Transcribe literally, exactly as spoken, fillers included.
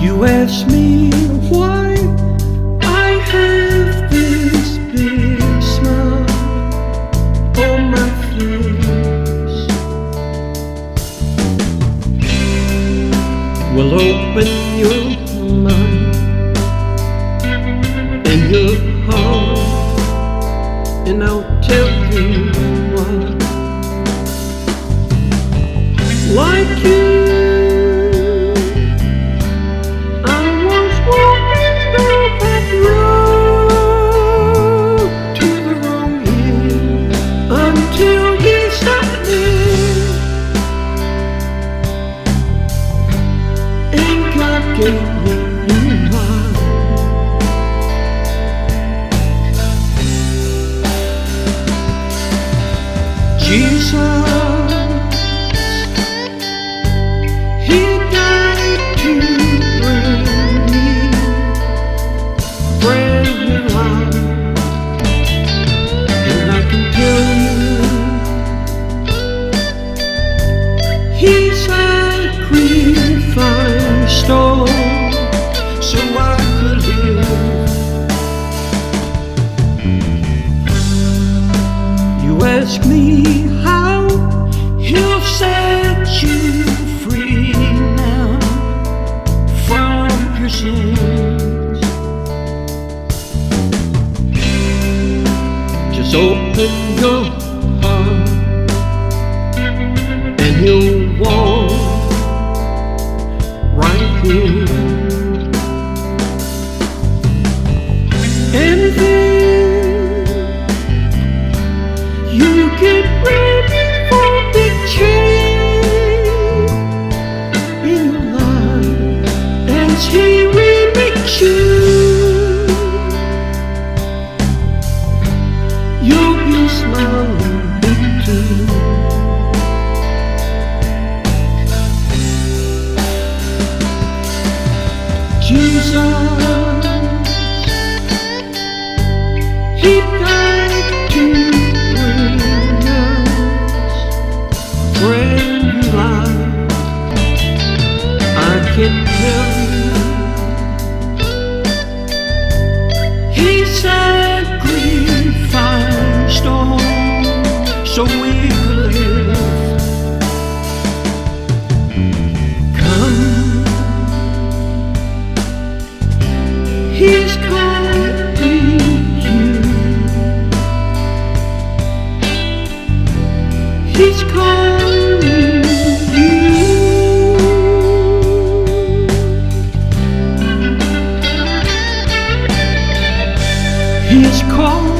You ask me why I have this big smile on my face. Well, open your mind and your heart, and I'll tell you why. Like you, Jesus, He died to bring me a brand new life, and I can tell you He sacrificed all so I could live. You ask me how He'll set you free now from your sins. Just open your heart and He'll walk right here. And then you get ready for the change in your life as He remix you. You'll be smiling big too. Jesus, He died to bring us brand new life. I can tell you He sacrificed all so we could live. Come, He's calling you. He's calling you. He's calling.